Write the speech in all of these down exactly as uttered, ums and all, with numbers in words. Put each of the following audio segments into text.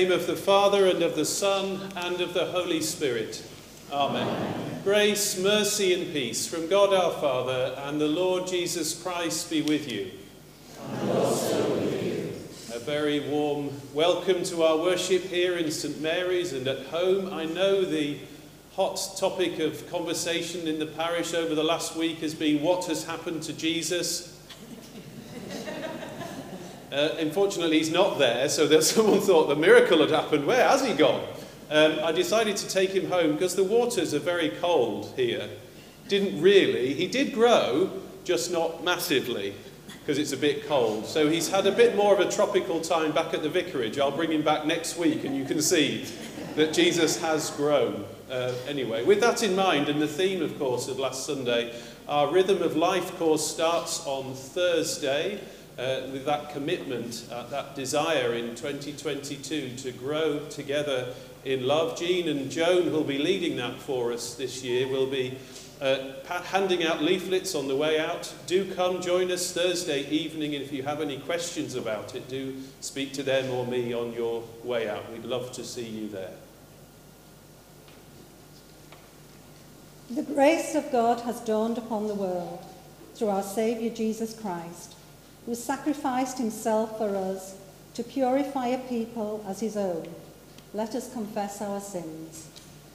name of the Father, and of the Son, and of the Holy Spirit. Amen. Amen. Grace, mercy, and peace from God our Father and the Lord Jesus Christ be with you. And also with you. A very warm welcome to our worship here in St Mary's and at home. I know the hot topic of conversation in the parish over the last week has been what has happened to Jesus. Uh, unfortunately, he's not there, so that someone thought the miracle had happened. Where has he gone? Um, I decided to take him home because the waters are very cold here. Didn't really. He did grow, just not massively, because it's a bit cold. So he's had a bit more of a tropical time back at the vicarage. I'll bring him back next week, and you can see that Jesus has grown. Uh, anyway, with that in mind, and the theme, of course, of last Sunday, our Rhythm of Life course starts on Thursday. Uh, with that commitment, uh, that desire in twenty twenty-two to grow together in love. Jean and Joan, who'll be leading that for us this year, will be uh, handing out leaflets on the way out. Do come join us Thursday evening, and if you have any questions about it, do speak to them or me on your way out. We'd love to see you there. The grace of God has dawned upon the world through our Saviour Jesus Christ, who sacrificed himself for us to purify a people as his own. Let us confess our sins.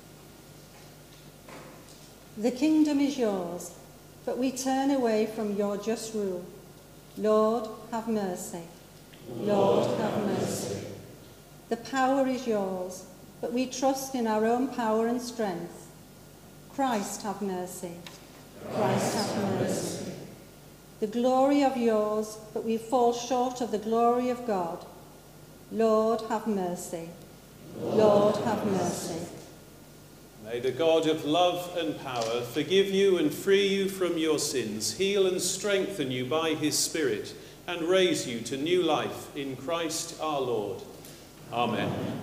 The kingdom is yours, but we turn away from your just rule. Lord, have mercy. Lord, have mercy. The power is yours, but we trust in our own power and strength. Christ, have mercy. Christ, have mercy. The glory of yours, but we fall short of the glory of God. Lord, have mercy. Lord, have mercy. May the God of love and power forgive you and free you from your sins, heal and strengthen you by his Spirit, and raise you to new life in Christ our Lord. Amen. Amen.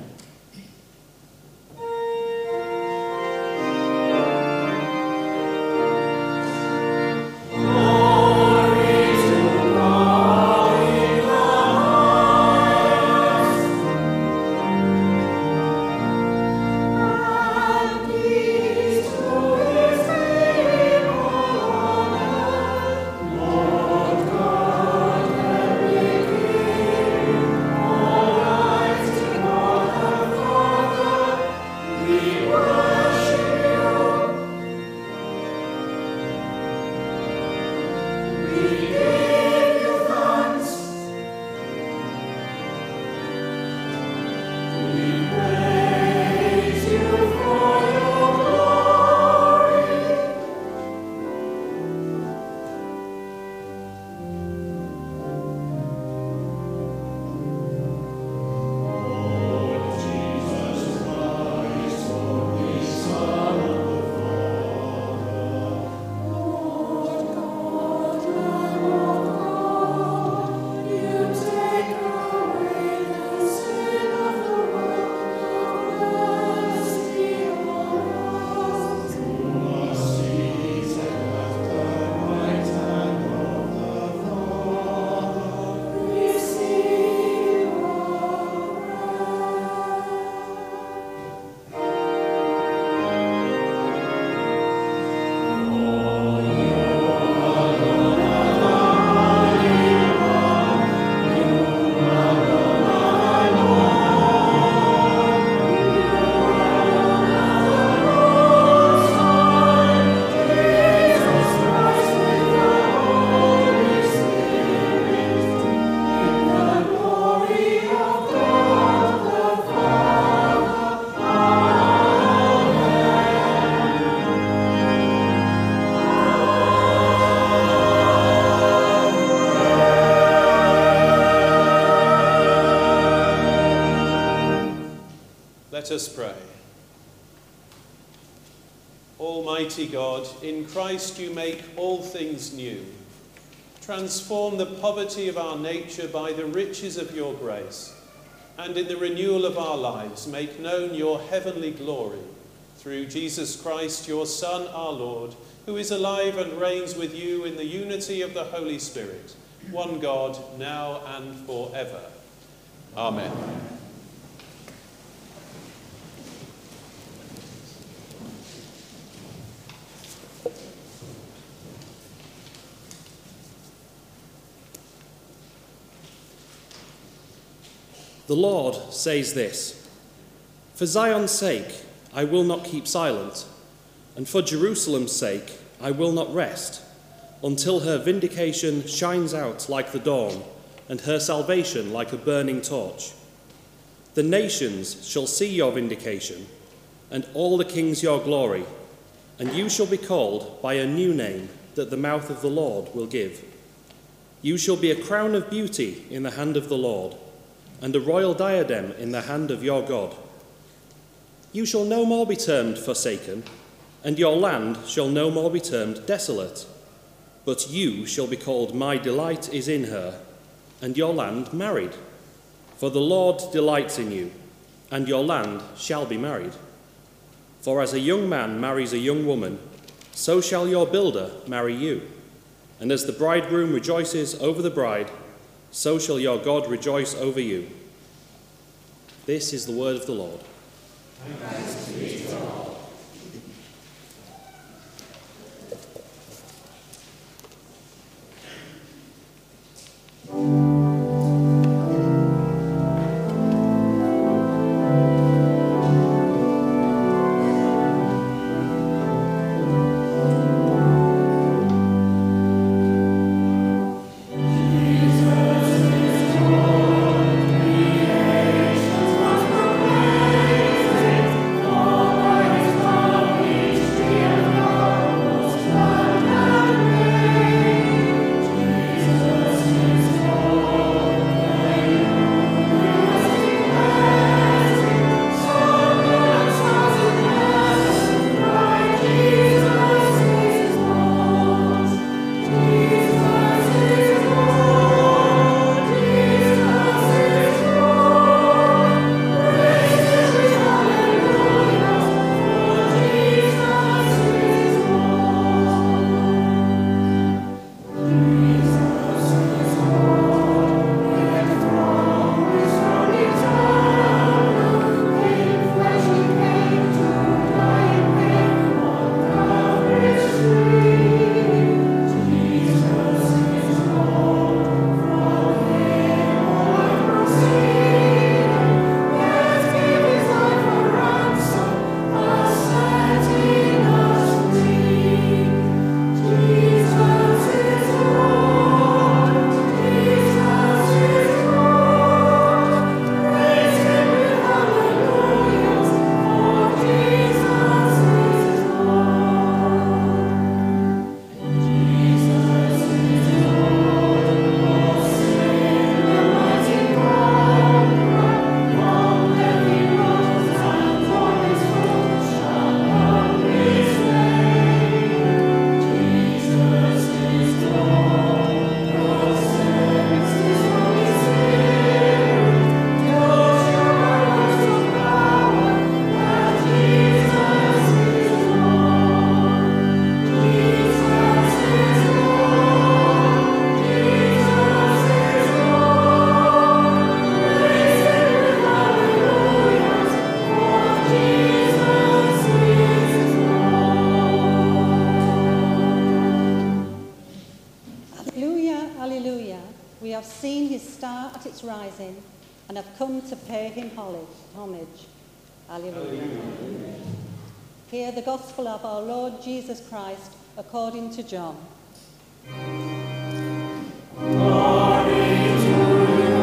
Let us pray. Almighty God, in Christ you make all things new. Transform the poverty of our nature by the riches of your grace, and in the renewal of our lives make known your heavenly glory through Jesus Christ, your Son, our Lord, who is alive and reigns with you in the unity of the Holy Spirit, one God, now and forever. Amen. The Lord says this: "For Zion's sake I will not keep silent, and for Jerusalem's sake I will not rest, until her vindication shines out like the dawn, and her salvation like a burning torch. The nations shall see your vindication, and all the kings your glory, and you shall be called by a new name that the mouth of the Lord will give. You shall be a crown of beauty in the hand of the Lord, and a royal diadem in the hand of your God. You shall no more be termed forsaken, and your land shall no more be termed desolate, but you shall be called my delight is in her, and your land married. For the Lord delights in you, and your land shall be married. For as a young man marries a young woman, so shall your builder marry you. And as the bridegroom rejoices over the bride, so shall your God rejoice over you." This is the word of the Lord. Thanks be to God. rising and have come to pay him homage. Alleluia. Hear the gospel of our Lord Jesus Christ according to John. Glory to you,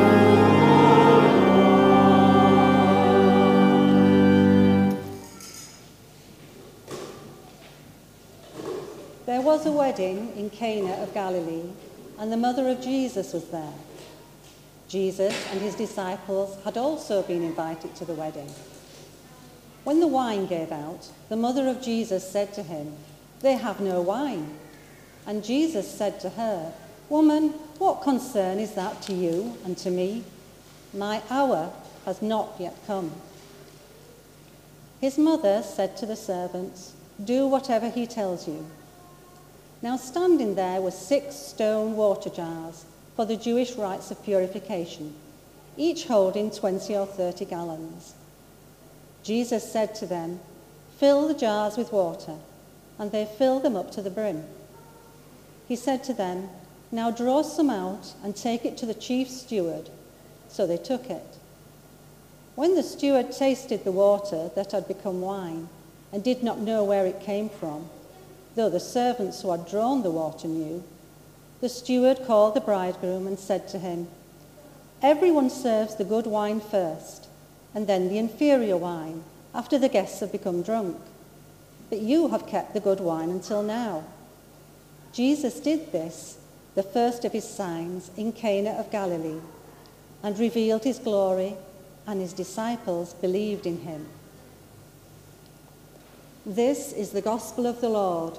There was a wedding in Cana of Galilee, and the mother of Jesus was there. Jesus and his disciples had also been invited to the wedding. When the wine gave out, the mother of Jesus said to him, "They have no wine." And Jesus said to her, "Woman, what concern is that to you and to me? My hour has not yet come." His mother said to the servants, "Do whatever he tells you." Now standing there were six stone water jars for the Jewish rites of purification, each holding twenty or thirty gallons. Jesus said to them, "Fill the jars with water," and they filled them up to the brim. He said to them, "Now draw some out and take it to the chief steward." So they took it. When the steward tasted the water that had become wine and did not know where it came from, though the servants who had drawn the water knew, the steward called the bridegroom and said to him, "Everyone serves the good wine first, and then the inferior wine, after the guests have become drunk. But you have kept the good wine until now." Jesus did this, the first of his signs, in Cana of Galilee, and revealed his glory, and his disciples believed in him. This is the gospel of the Lord.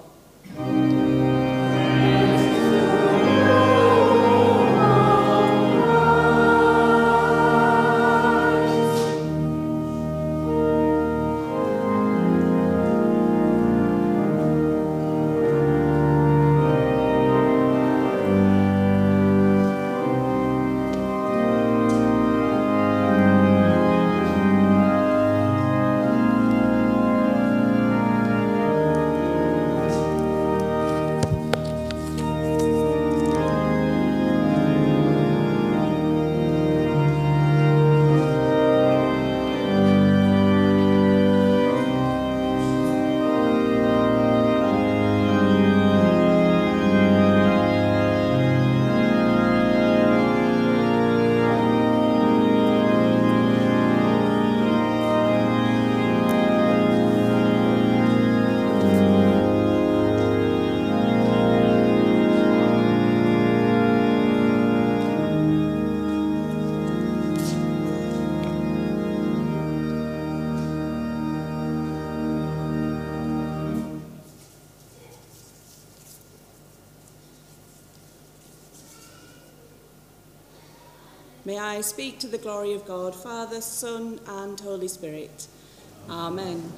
May I speak to the glory of God, Father, Son, and Holy Spirit. Amen.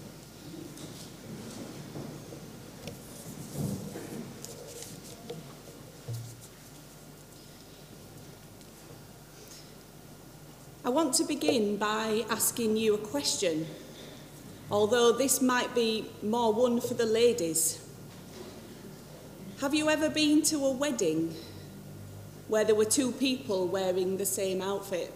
I want to begin by asking you a question, although this might be more one for the ladies. Have you ever been to a wedding where there were two people wearing the same outfit?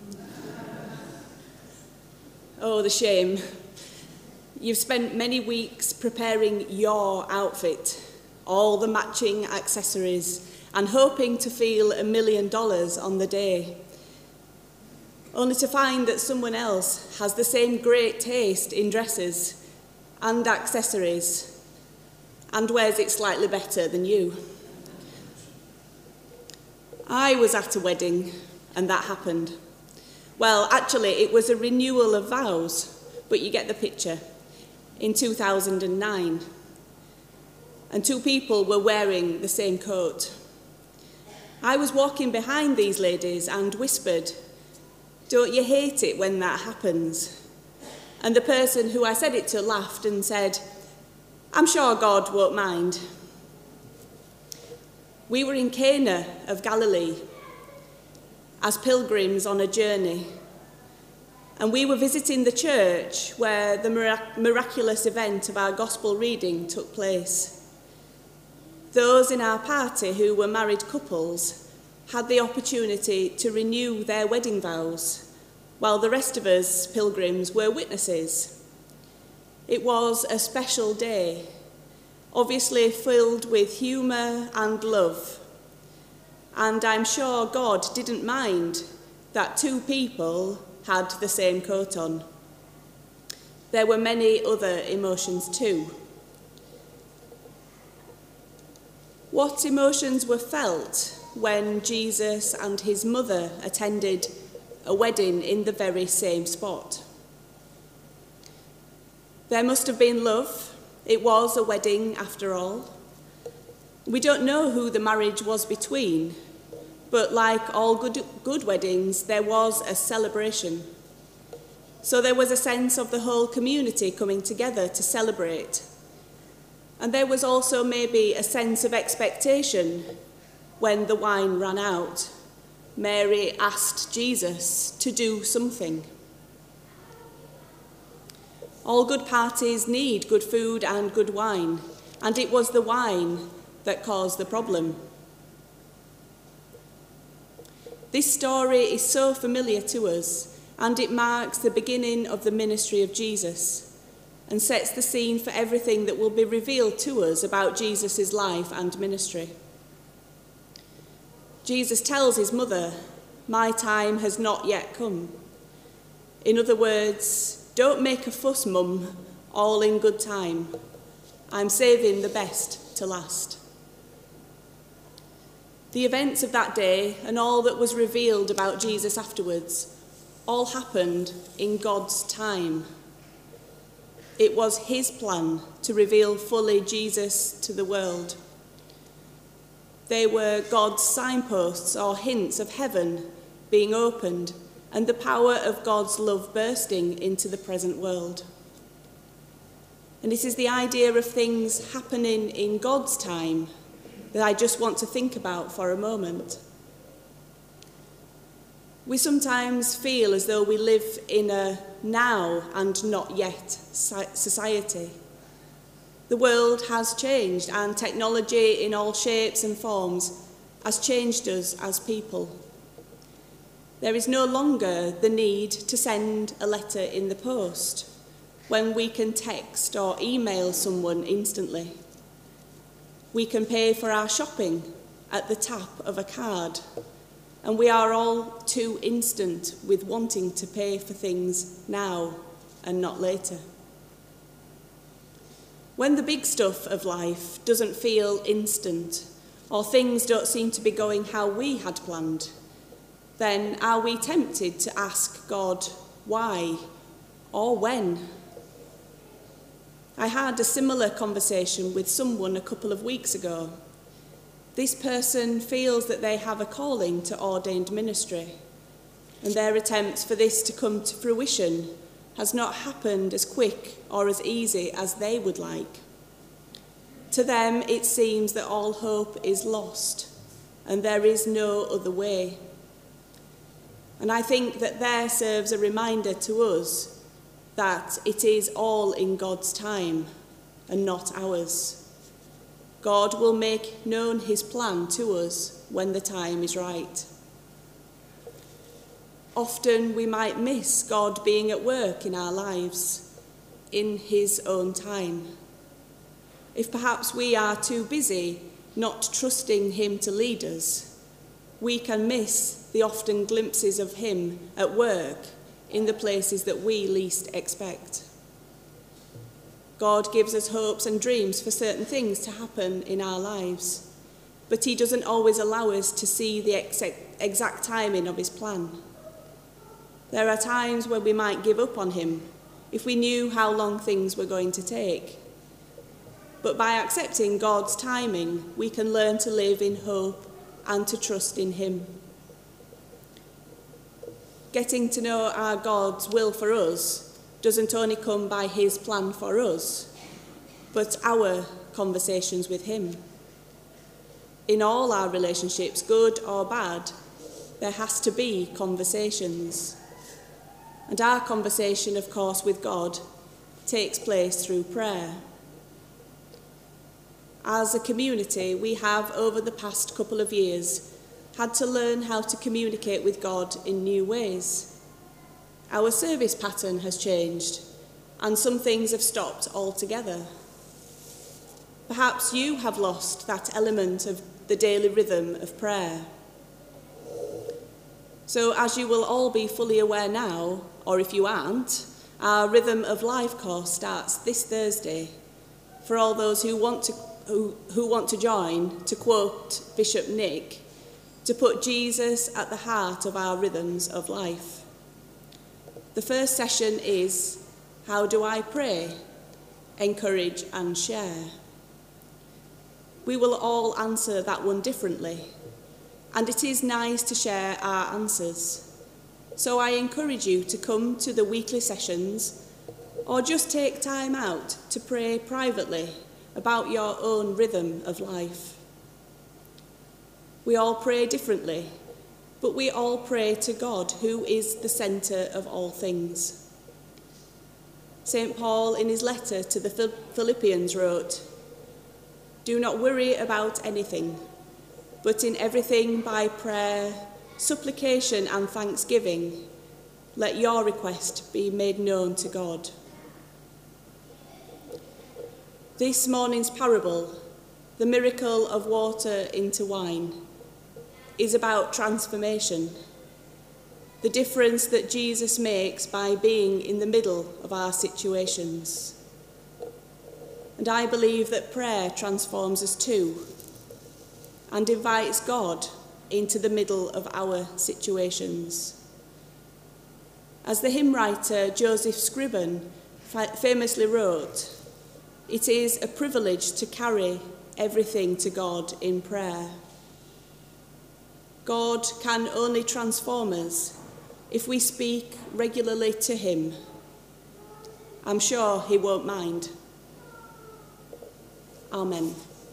Oh, the shame. You've spent many weeks preparing your outfit, all the matching accessories, and hoping to feel a million dollars on the day, only to find that someone else has the same great taste in dresses and accessories and wears it slightly better than you. I was at a wedding, and that happened. Well, actually, it was a renewal of vows, but you get the picture, in two thousand nine. And two people were wearing the same coat. I was walking behind these ladies and whispered, "Don't you hate it when that happens?" And the person who I said it to laughed and said, "I'm sure God won't mind." We were in Cana of Galilee as pilgrims on a journey, and we were visiting the church where the mirac- miraculous event of our gospel reading took place. Those in our party who were married couples had the opportunity to renew their wedding vows, while the rest of us pilgrims were witnesses. It was a special day, obviously filled with humour and love. And I'm sure God didn't mind that two people had the same coat on. There were many other emotions too. What emotions were felt when Jesus and his mother attended a wedding in the very same spot? There must have been love. It was a wedding after all. We don't know who the marriage was between, but like all good, good weddings, there was a celebration. So there was a sense of the whole community coming together to celebrate. And there was also maybe a sense of expectation when the wine ran out. Mary asked Jesus to do something. All good parties need good food and good wine, and it was the wine that caused the problem. This story is so familiar to us, and it marks the beginning of the ministry of Jesus and sets the scene for everything that will be revealed to us about Jesus' life and ministry. Jesus tells his mother, "My time has not yet come." In other words, "Don't make a fuss, Mum, all in good time. I'm saving the best to last." The events of that day and all that was revealed about Jesus afterwards all happened in God's time. It was his plan to reveal fully Jesus to the world. They were God's signposts or hints of heaven being opened and the power of God's love bursting into the present world. And it is the idea of things happening in God's time that I just want to think about for a moment. We sometimes feel as though we live in a now and not yet society. The world has changed, and technology in all shapes and forms has changed us as people. There is no longer the need to send a letter in the post when we can text or email someone instantly. We can pay for our shopping at the tap of a card, and we are all too instant with wanting to pay for things now and not later. When the big stuff of life doesn't feel instant, or things don't seem to be going how we had planned, then are we tempted to ask God why or when? I had a similar conversation with someone a couple of weeks ago. This person feels that they have a calling to ordained ministry, and their attempts for this to come to fruition has not happened as quick or as easy as they would like. To them, it seems that all hope is lost, and there is no other way. And I think that there serves a reminder to us that it is all in God's time and not ours. God will make known his plan to us when the time is right. Often we might miss God being at work in our lives in his own time. If perhaps we are too busy not trusting him to lead us, we can miss the often glimpses of him at work in the places that we least expect. God gives us hopes and dreams for certain things to happen in our lives, but he doesn't always allow us to see the exact timing of his plan. There are times when we might give up on him if we knew how long things were going to take. But by accepting God's timing, we can learn to live in hope and to trust in him. Getting to know our God's will for us doesn't only come by his plan for us, but our conversations with him. In all our relationships, good or bad, there has to be conversations. And our conversation, of course, with God takes place through prayer. As a community, we have, over the past couple of years, had to learn how to communicate with God in new ways. Our service pattern has changed, and some things have stopped altogether. Perhaps you have lost that element of the daily rhythm of prayer. So, as you will all be fully aware now, or if you aren't, our Rhythm of Life course starts this Thursday. For all those who want to who, who want to join, to quote Bishop Nick, to put Jesus at the heart of our rhythms of life. The first session is, How do I pray? Encourage and share. We will all answer that one differently, and it is nice to share our answers. So I encourage you to come to the weekly sessions, or just take time out to pray privately about your own rhythm of life. We all pray differently, but we all pray to God, who is the centre of all things. Saint Paul, in his letter to the Philippians, wrote, "Do not worry about anything, but in everything by prayer, supplication and thanksgiving, let your request be made known to God. This morning's parable, the miracle of water into wine, is about transformation, the difference that Jesus makes by being in the middle of our situations. And I believe that prayer transforms us too, and invites God into the middle of our situations. As the hymn writer Joseph Scriven famously wrote, it is a privilege to carry everything to God in prayer. God can only transform us if we speak regularly to him. I'm sure he won't mind. Amen.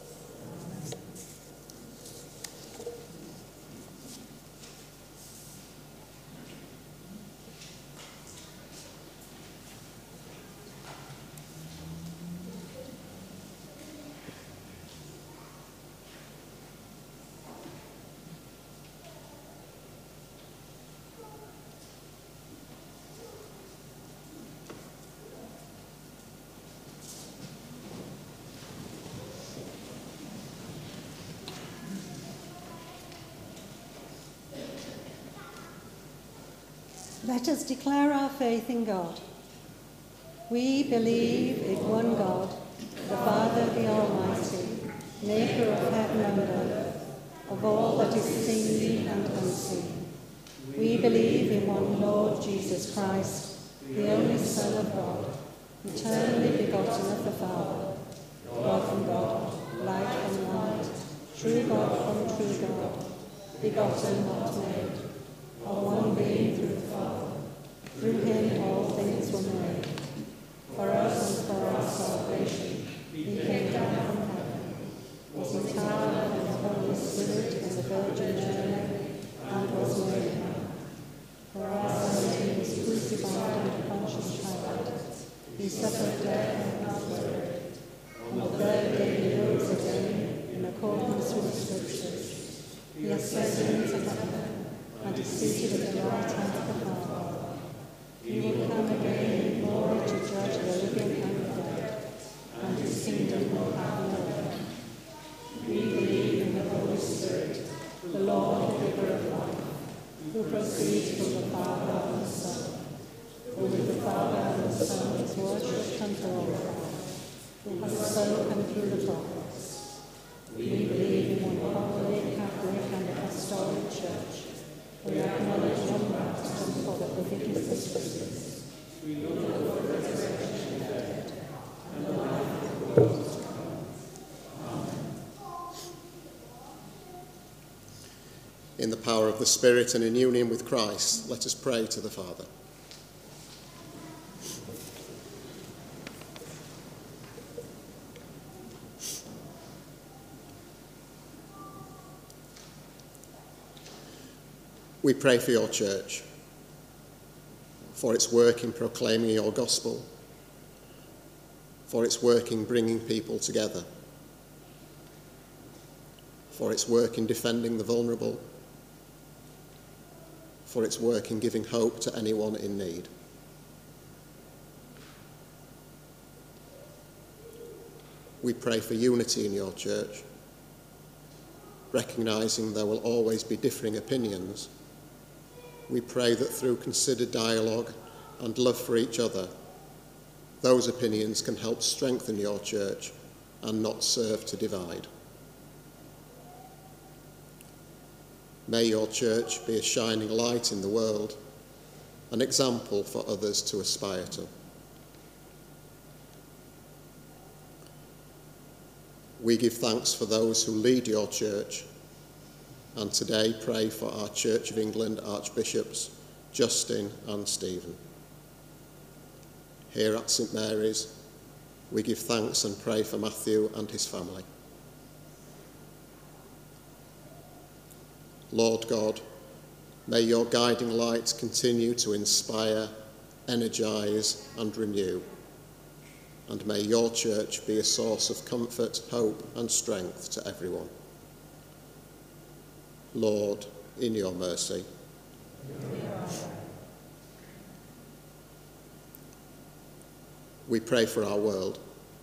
Let us declare our faith in God. We believe in one God, the Father, the Almighty, maker of heaven and earth, of all that is seen and unseen. We believe in one Lord Jesus Christ, the only Son of God, eternally begotten of the Father, God from God, light from light, true God from true God, begotten, not made, of one being through the Father. Through him all things were made. For us and for our salvation, he came down from heaven, was incarnate in the Holy Spirit in the Virgin Mary, and was made man. For our sake he was crucified under Pontius Pilate. He suffered death and was buried. On the third day he rose again, in accordance with the Scriptures. He ascended into heaven, and is seated at the right hand of the Father. He will come again in glory to judge the living and the dead, and his kingdom will have no end. We believe in the Holy Spirit, the Lord, the giver of life, who proceeds from the Father and the Son, who with the Father and the Son is worshipped and glorified, who has spoken through the prophets. We believe in one holy, Catholic and Apostolic Church. We acknowledge one baptism for the forgiveness of sins. We look for the resurrection of the dead and the life of the world to come. Amen. In the power of the Spirit and in union with Christ, let us pray to the Father. We pray for your church, for its work in proclaiming your gospel, for its work in bringing people together, for its work in defending the vulnerable, for its work in giving hope to anyone in need. We pray for unity in your church, recognising there will always be differing opinions. We pray that through considered dialogue and love for each other, those opinions can help strengthen your church and not serve to divide. May your church be a shining light in the world, an example for others to aspire to. We give thanks for those who lead your church, and today pray for our Church of England Archbishops, Justin and Stephen. Here at St Mary's, we give thanks and pray for Matthew and his family. Lord God, may your guiding light continue to inspire, energise and renew, and may your church be a source of comfort, hope and strength to everyone. Lord, in your mercy. We pray for our world,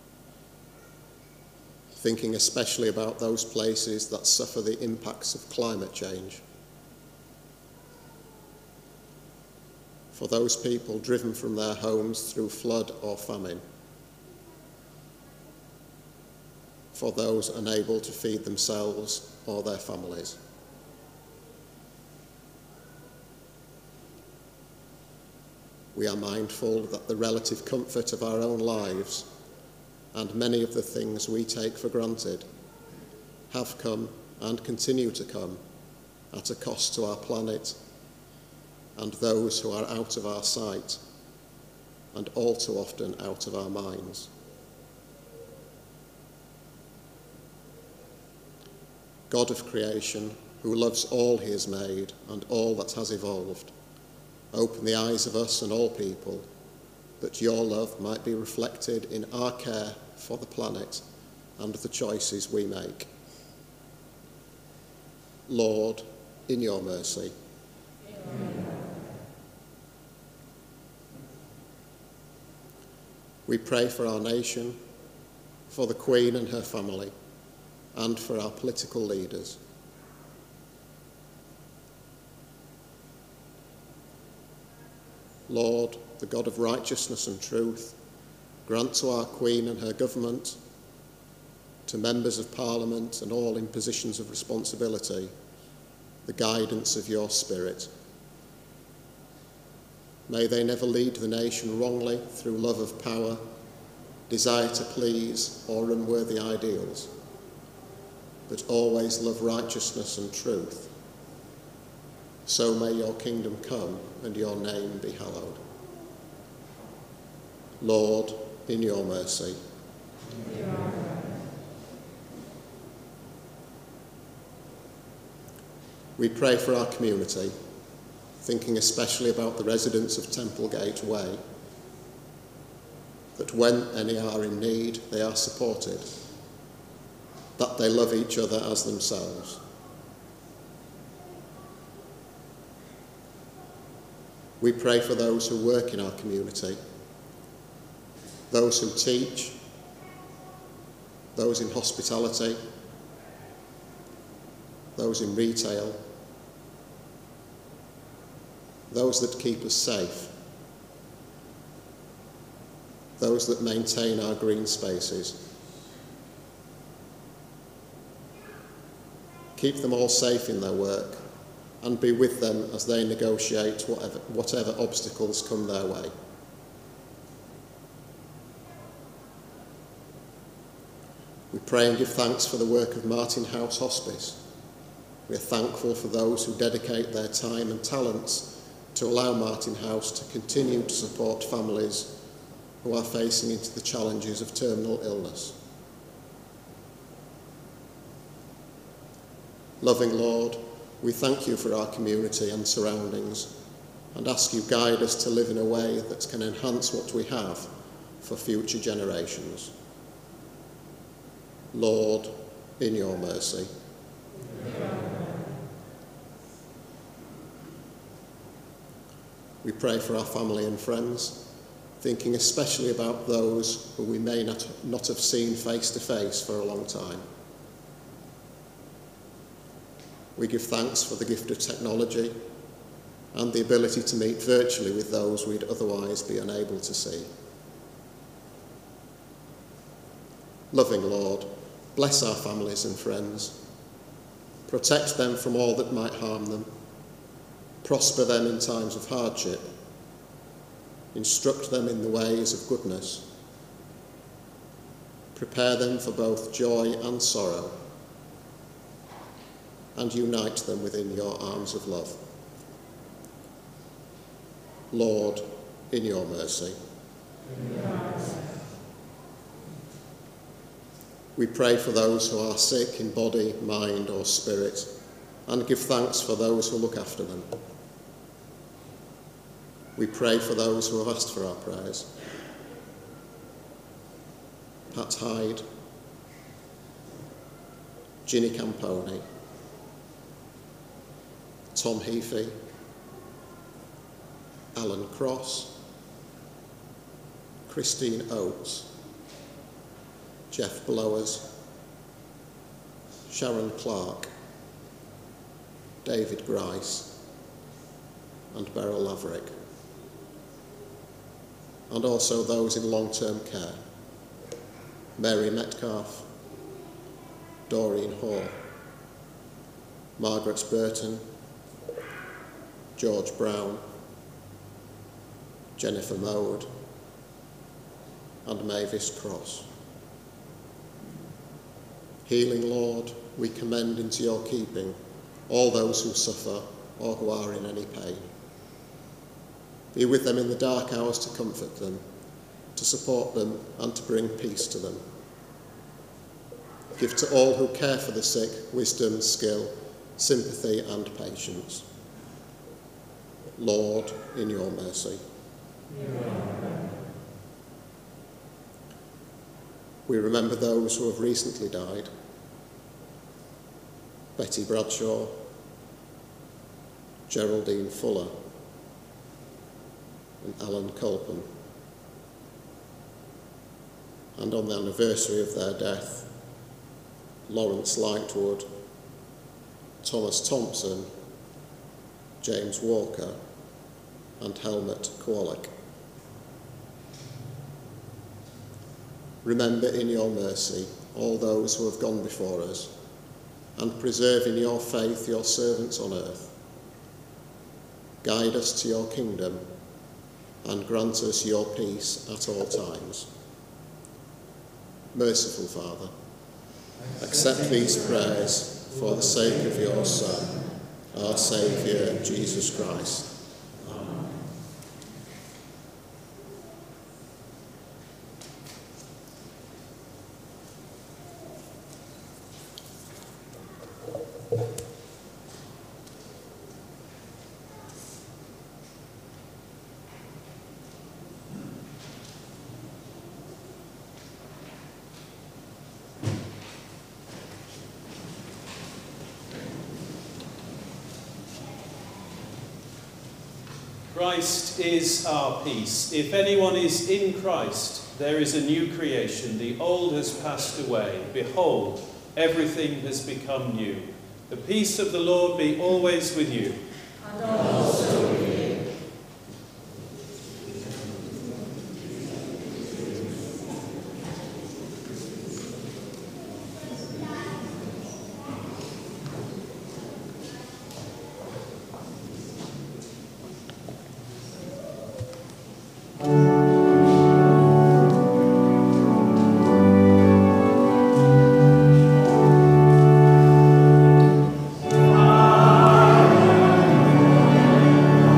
thinking especially about those places that suffer the impacts of climate change. For those people driven from their homes through flood or famine. For those unable to feed themselves or their families. We are mindful that the relative comfort of our own lives and many of the things we take for granted have come and continue to come at a cost to our planet and those who are out of our sight and all too often out of our minds. God of creation, who loves all he has made and all that has evolved, open the eyes of us and all people, that your love might be reflected in our care for the planet and the choices we make. Lord, in your mercy. Amen. We pray for our nation, for the Queen and her family, and for our political leaders. Lord, the God of righteousness and truth, grant to our Queen and her government, to members of Parliament and all in positions of responsibility, the guidance of your Spirit. May they never lead the nation wrongly through love of power, desire to please, or unworthy ideals, but always love righteousness and truth. So may your kingdom come and your name be hallowed. Lord, in your mercy. We pray for our community, thinking especially about the residents of Templegate Way, that when any are in need, they are supported, that they love each other as themselves. We pray for those who work in our community, those who teach, those in hospitality, those in retail, those that keep us safe, those that maintain our green spaces. Keep them all safe in their work and be with them as they negotiate whatever, whatever obstacles come their way. We pray and give thanks for the work of Martin House Hospice. We are thankful for those who dedicate their time and talents to allow Martin House to continue to support families who are facing into the challenges of terminal illness. Loving Lord, we thank you for our community and surroundings and ask you guide us to live in a way that can enhance what we have for future generations. Lord, in your mercy. We pray for our family and friends, thinking especially about those who we may not, not have seen face to face for a long time. We give thanks for the gift of technology and the ability to meet virtually with those we'd otherwise be unable to see. Loving Lord, bless our families and friends. Protect them from all that might harm them. Prosper them in times of hardship. Instruct them in the ways of goodness. Prepare them for both joy and sorrow. And unite them within your arms of love. Lord, in your mercy. We pray for those who are sick in body, mind or spirit, and give thanks for those who look after them. We pray for those who have asked for our prayers. Pat Hyde, Ginny Camponi, Tom Heafy, Alan Cross, Christine Oates, Jeff Blowers, Sharon Clark, David Grice, and Beryl Laverick, and also those in long-term care: Mary Metcalf, Doreen Hall, Margaret Burton, George Brown, Jennifer Mode, and Mavis Cross. Healing Lord, we commend into your keeping all those who suffer or who are in any pain. Be with them in the dark hours to comfort them, to support them, and to bring peace to them. Give to all who care for the sick wisdom, skill, sympathy, and patience. Lord, in your mercy. Amen. We remember those who have recently died: Betty Bradshaw, Geraldine Fuller, and Alan Colpan. And on the anniversary of their death, Lawrence Lightwood, Thomas Thompson, James Walker, and Helmut Kowalik. Remember in your mercy all those who have gone before us, and preserve in your faith your servants on earth. Guide us to your kingdom, and grant us your peace at all times. Merciful Father, accept these prayers for the sake of your Son, our Saviour, Jesus Christ. Amen. Christ is our peace. If anyone is in Christ, there is a new creation. The old has passed away. Behold, everything has become new. The peace of the Lord be always with you. And also with you. Amen.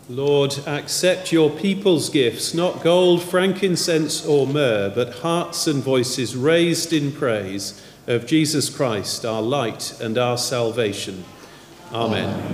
Lord, accept your people's gifts, not gold, frankincense, or myrrh, but hearts and voices raised in praise of Jesus Christ, our light and our salvation. Amen. Amen.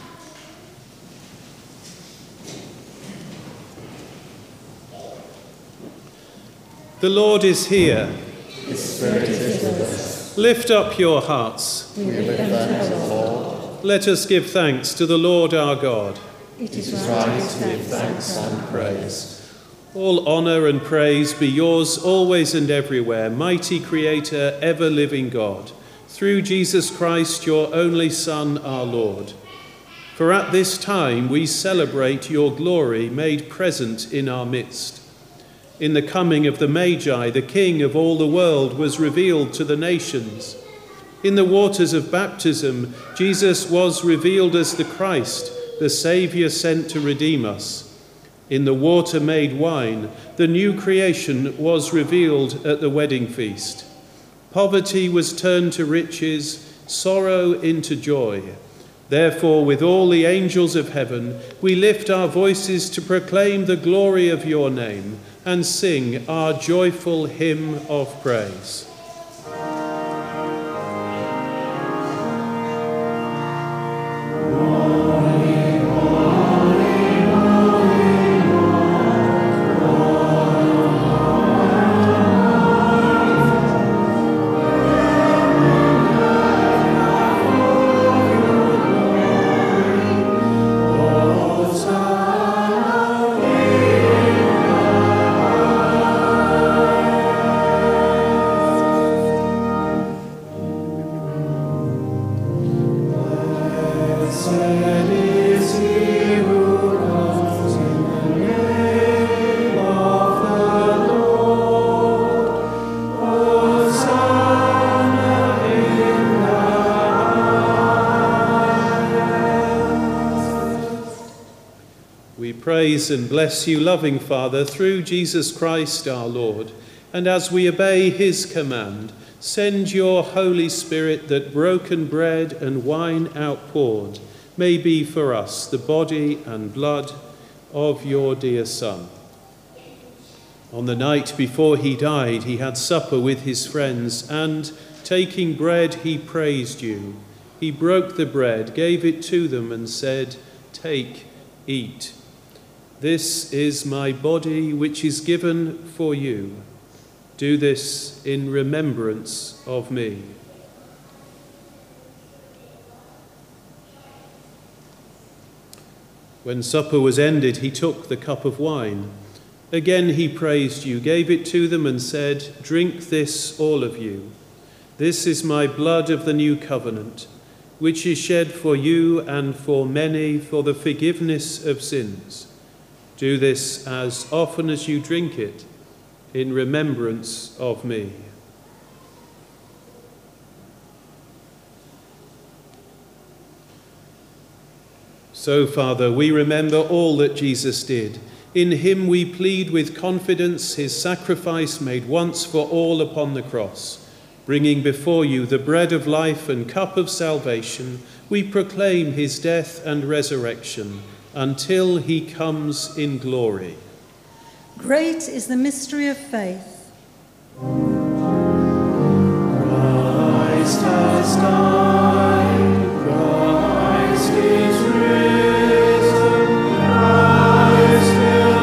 The Lord is here. His Spirit is with us. Lift up your hearts. We lift thanks to the Lord. Let us give thanks to the Lord our God. It is right to give thanks and praise. All honour and praise be yours always and everywhere, mighty Creator, ever-living God, through Jesus Christ, your only Son, our Lord. For at this time we celebrate your glory made present in our midst. In the coming of the Magi, the King of all the world was revealed to the nations. In the waters of baptism, Jesus was revealed as the Christ, the Saviour sent to redeem us. In the water made wine, the new creation was revealed at the wedding feast. Poverty was turned to riches, sorrow into joy. Therefore, with all the angels of heaven, we lift our voices to proclaim the glory of your name and sing our joyful hymn of praise. Praise and bless you, loving Father, through Jesus Christ our Lord. And as we obey his command, send your Holy Spirit that broken bread and wine outpoured may be for us the body and blood of your dear Son. On the night before he died, he had supper with his friends, and taking bread, he praised you. He broke the bread, gave it to them, and said, "Take, eat. This is my body, which is given for you. Do this in remembrance of me." When supper was ended, he took the cup of wine. Again he praised you, gave it to them, and said, "Drink this, all of you. This is my blood of the new covenant, which is shed for you and for many for the forgiveness of sins. Do this as often as you drink it in remembrance of me." So, Father, we remember all that Jesus did. In him we plead with confidence his sacrifice made once for all upon the cross. Bringing before you the bread of life and cup of salvation, we proclaim his death and resurrection until he comes in glory. Great is the mystery of faith. Christ has died, Christ is risen, Christ will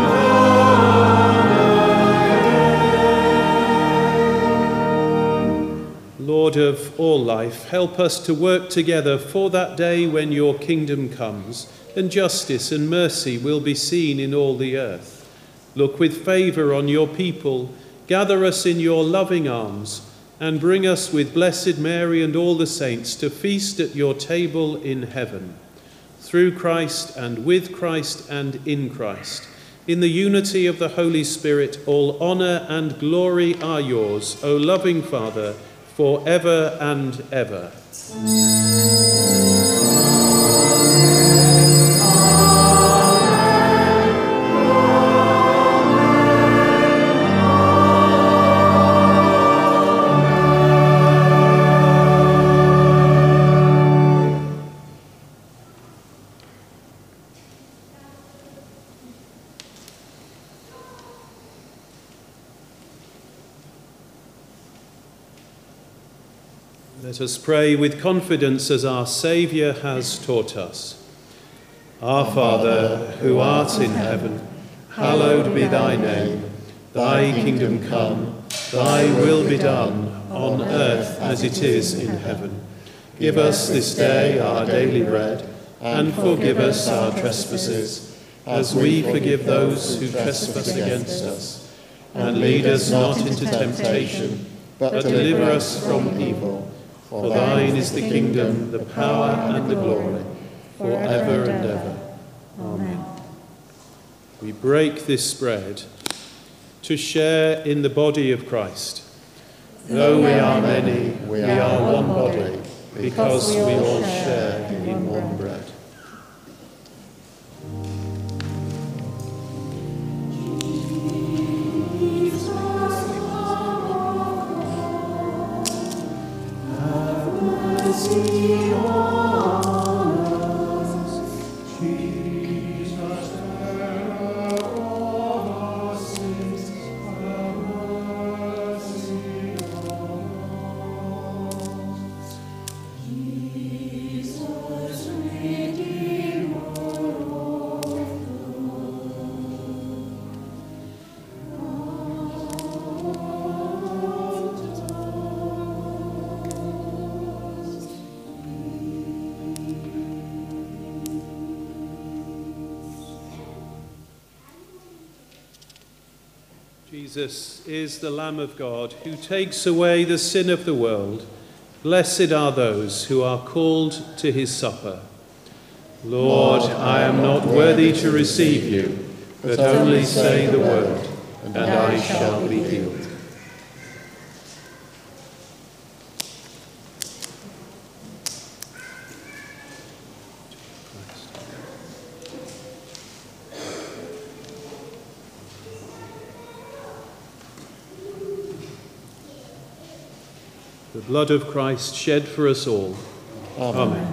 come again. Lord of all life, help us to work together for that day when your kingdom comes, and justice and mercy will be seen in all the earth. Look with favour on your people, gather us in your loving arms, and bring us with Blessed Mary and all the saints to feast at your table in heaven. Through Christ and with Christ and in Christ, in the unity of the Holy Spirit, all honour and glory are yours, O loving Father, for ever and ever. Let us pray with confidence as our Saviour has taught us. Our Father, who art in heaven, hallowed be thy name. Thy kingdom come, thy will be done, on earth as it is in heaven. Give us this day our daily bread, and forgive us our trespasses, as we forgive those who trespass against us. And lead us not into temptation, but deliver us from evil. For thine is the kingdom, the power, and the glory, forever and ever. Amen. We break this bread to share in the body of Christ. Though we are many, we are one body, because we all share in one bread. Jesus is the Lamb of God who takes away the sin of the world. Blessed are those who are called to his supper. Lord, I am not worthy to receive you, but only say the word, and I shall be healed. The blood of Christ shed for us all. Amen. Amen.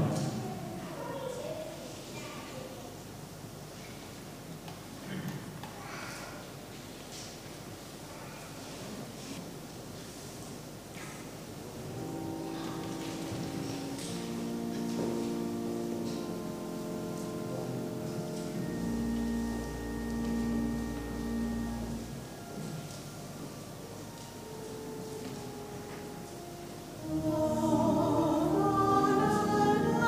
Oh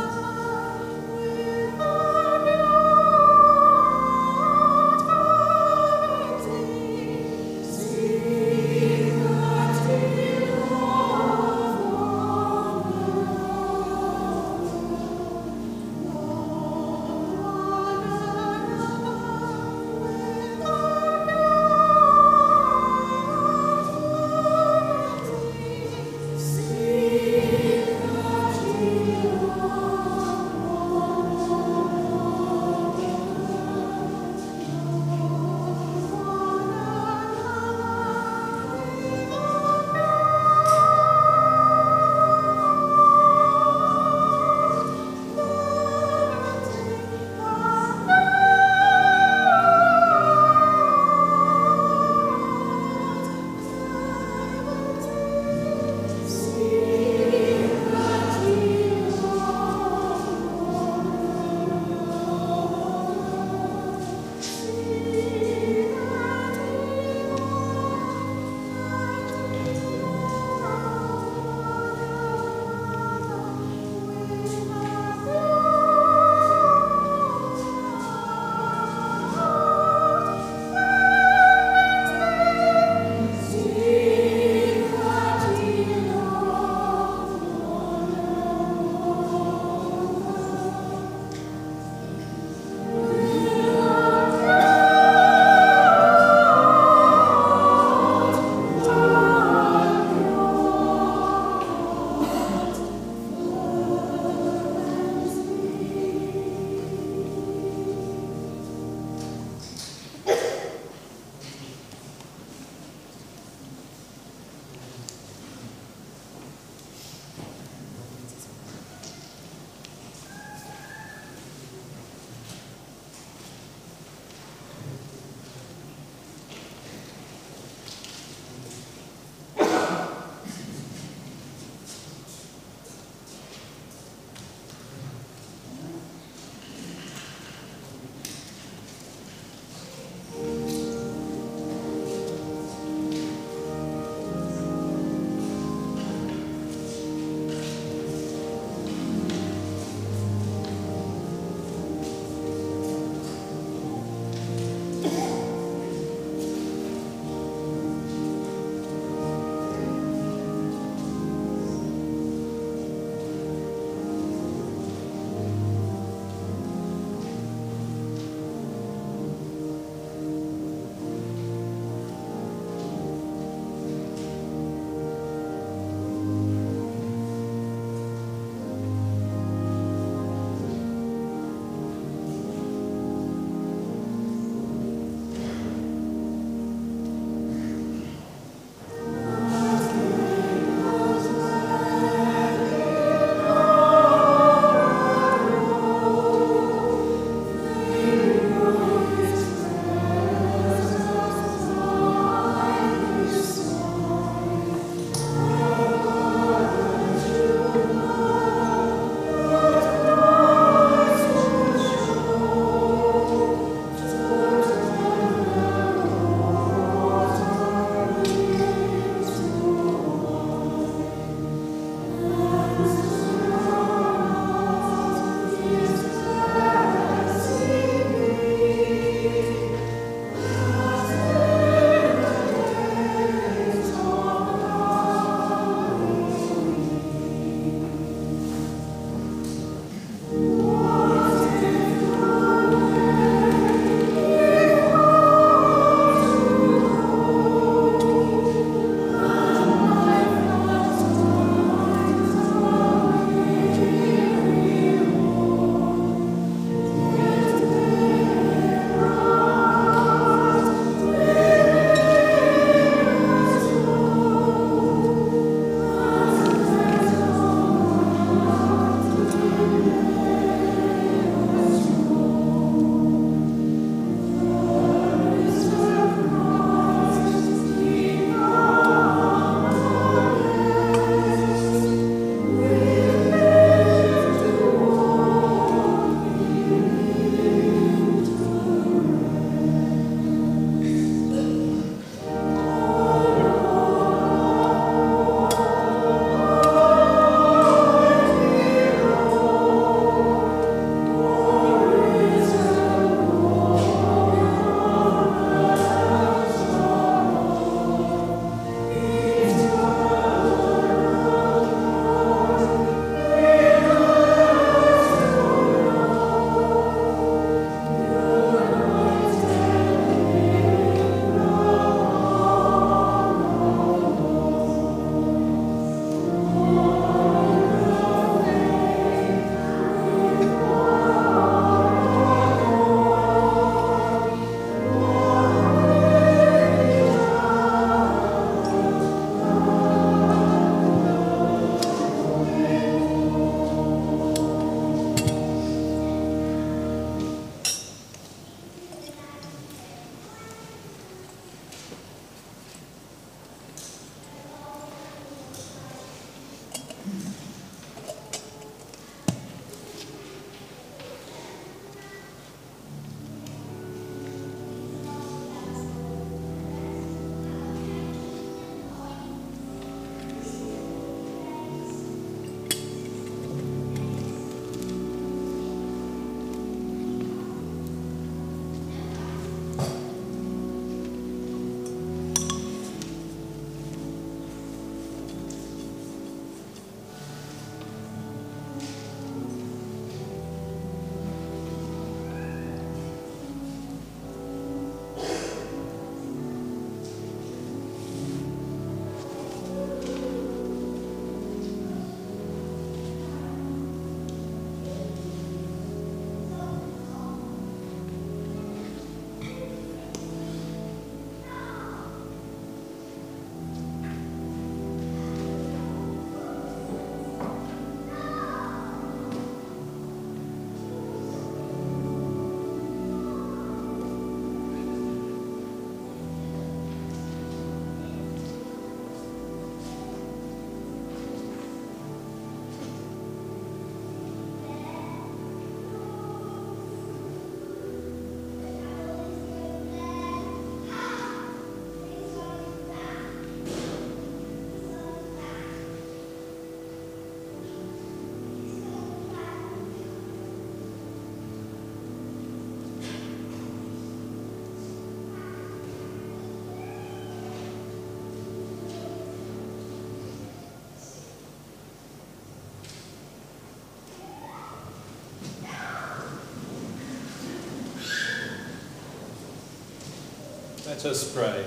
Let us pray.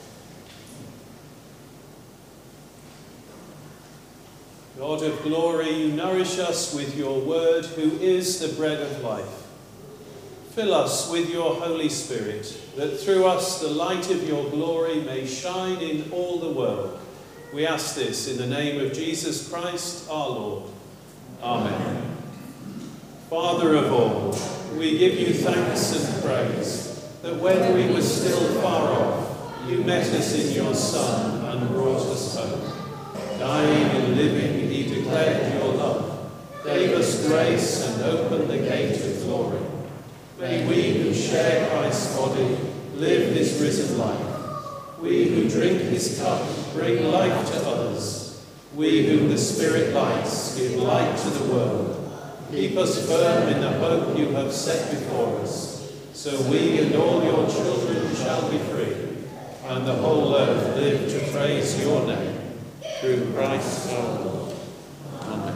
God of glory, you nourish us with your word, who is the bread of life. Fill us with your Holy Spirit, that through us the light of your glory may shine in all the world. We ask this in the name of Jesus Christ, our Lord. Amen. Father of all, we give you thanks and praise, that when we were still far off, you met us in your Son and brought us home. Dying and living, he declared your love, gave us grace and opened the gate of glory. May we who share Christ's body live his risen life. We who drink his cup bring life to others. We whom the Spirit lights give light to the world. Keep us firm in the hope you have set before us, so we and all your children shall be free, and the whole earth live to praise your name. Through Christ our Lord. Amen.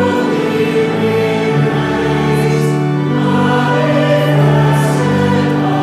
Amen.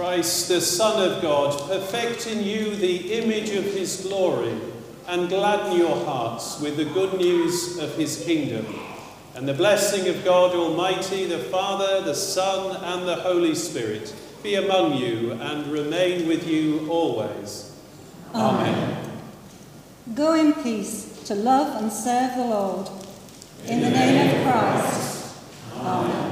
Christ, the Son of God, perfect in you the image of his glory, and gladden your hearts with the good news of his kingdom. And the blessing of God Almighty, the Father, the Son, and the Holy Spirit be among you and remain with you always. Amen. Amen. Go in peace to love and serve the Lord. In the name of Christ. Amen.